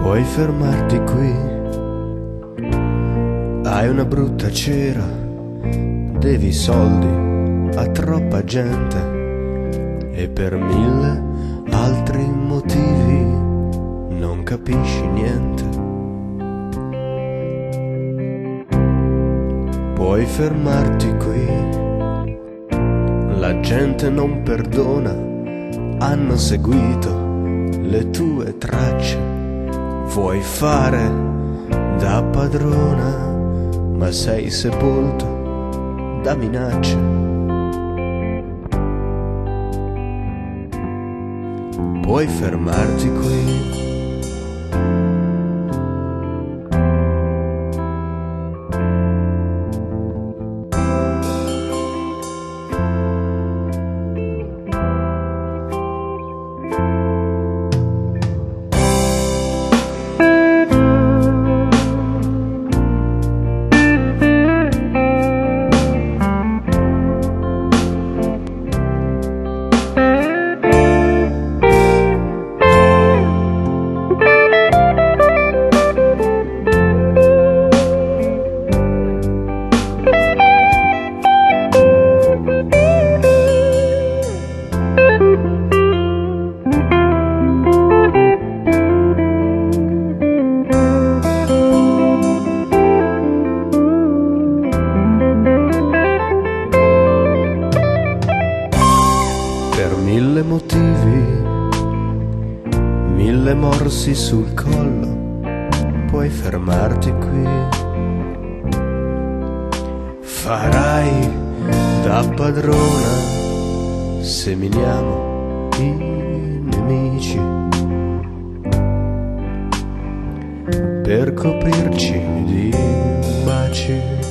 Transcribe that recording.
Puoi fermarti qui, hai una brutta cera, devi soldi a troppa gente e per 1000 altri motivi non capisci niente. Puoi fermarti qui, la gente non perdona, hanno seguito le tue tracce. Vuoi fare da padrona, ma sei sepolto da minacce. Puoi fermarti qui, per 1000 motivi, 1000 morsi sul collo, puoi fermarti qui. Farai da padrona, seminiamo i nemici per coprirci di baci.